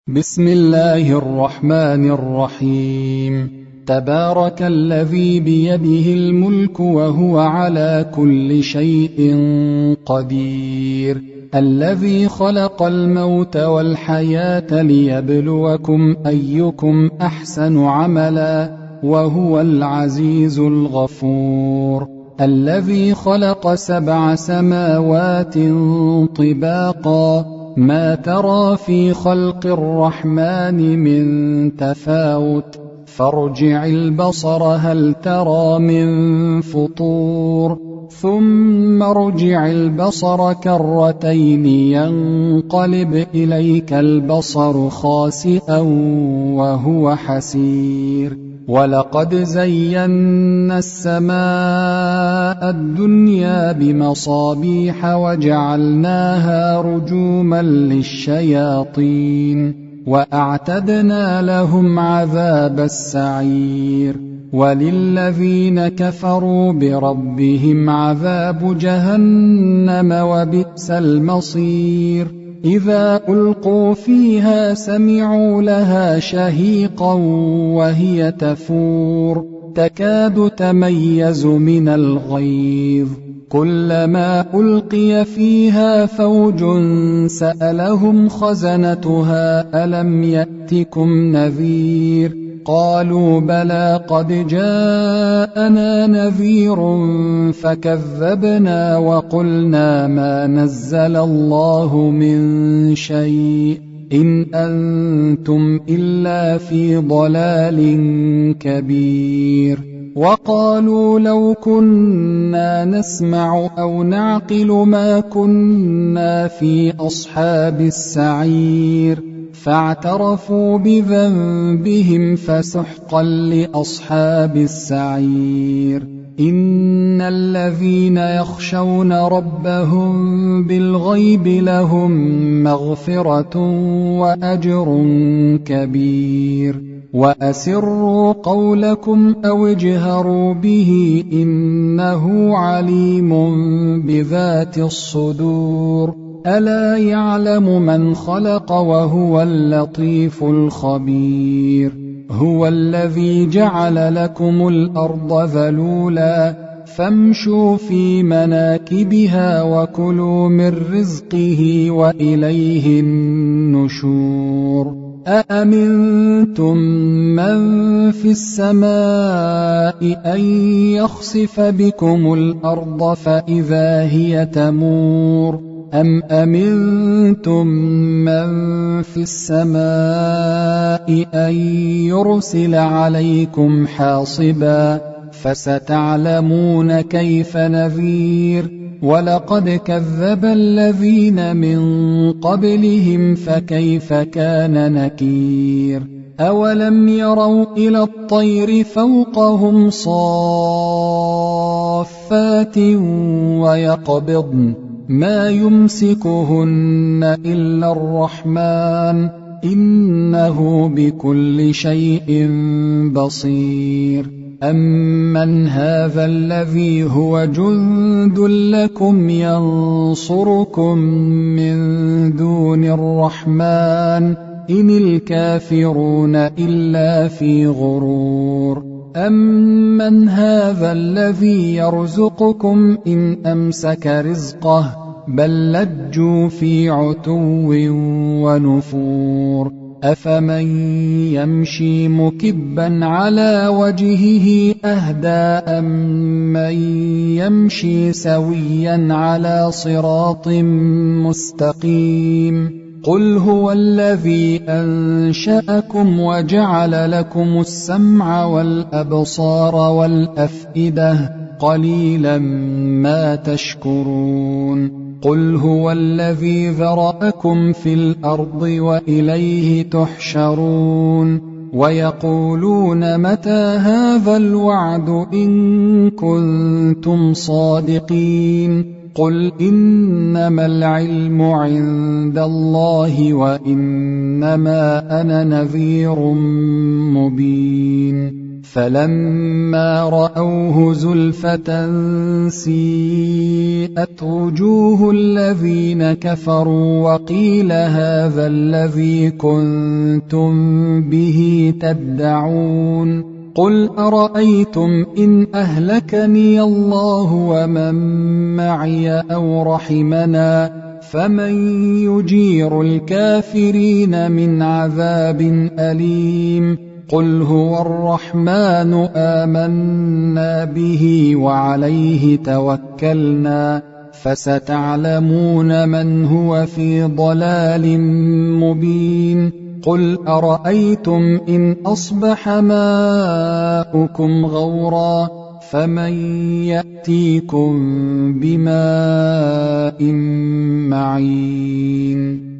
بسم الله الرحمن الرحيم. تبارك الذي بيده الملك وهو على كل شيء قدير، الذي خلق الموت والحياة ليبلوكم أيكم أحسن عملا وهو العزيز الغفور، الذي خلق 7 سماوات طباقا ما ترى في خلق الرحمن من تفاوت، فارجع البصر هل ترى من فطور، ثم ارجع البصر كرتين ينقلب إليك البصر خاسئا وهو حسير، ولقد زينا السماء الدنيا بمصابيح وجعلناها رجوما للشياطين وأعتدنا لهم عذاب السعير، وللذين كفروا بربهم عذاب جهنم وبئس المصير. إذا ألقوا فيها سمعوا لها شهيقا وهي تفور تكاد تميز من الغيظ، كلما ألقي فيها فوج سألهم خزنتها ألم يأتكم نذير، قالوا بلى قد جاءنا نذير فكذبنا وقلنا ما نزل الله من شيء إن أنتم إلا في ضلال كبير. وقالوا لو كنا نسمع أو نعقل ما كنا في أصحاب السعير، فاعترفوا بذنبهم فسحقا لأصحاب السعير. إن الذين يخشون ربهم بالغيب لهم مغفرة وأجر كبير. وأسروا قولكم أو اجهروا به إنه عليم بذات الصدور، ألا يعلم من خلق وهو اللطيف الخبير. هو الذي جعل لكم الأرض ذلولا فامشوا في مناكبها وكلوا من رزقه وإليه النشور. أأمنتم من في السماء أن يخسف بكم الأرض فإذا هي تمور، أم أمنتم من في السماء أن يرسل عليكم حاصبا، فستعلمون كيف نذير. ولقد كذب الذين من قبلهم فكيف كان نكير. أولم يروا إلى الطير فوقهم صافات ويقبضن ما يمسكهن إلا الرحمن إنه بكل شيء بصير. أمن هذا الذي هو جند لكم ينصركم من دون الرحمن إن الكافرون إلا في غرور. أمن هذا الذي يرزقكم إن أمسك رزقه بل لجوا في عتو ونفور. أفمن يمشي مكبا على وجهه أهدى أمن يمشي سويا على صراط مستقيم. قل هو الذي أنشأكم وجعل لكم السمع والأبصار والأفئدة قليلا ما تشكرون. قل هو الذي ذرأكم في الأرض وإليه تحشرون. ويقولون متى هذا الوعد إن كنتم صادقين. قل إنما العلم عند الله وإنما أنا نذير مبين. فلما رأوه زلفة سيئت وجوه الذين كفروا وقيل هذا الذي كنتم به تدعون قل أرأيتم إن أهلكني الله ومن معي أو رحمنا فمن يجير الكافرين من عذاب أليم قل هو الرحمن آمنا به وعليه توكلنا فستعلمون من هو في ضلال مبين قل أرأيتم إن أصبح ماؤكم غورا فمن يأتيكم بماء معين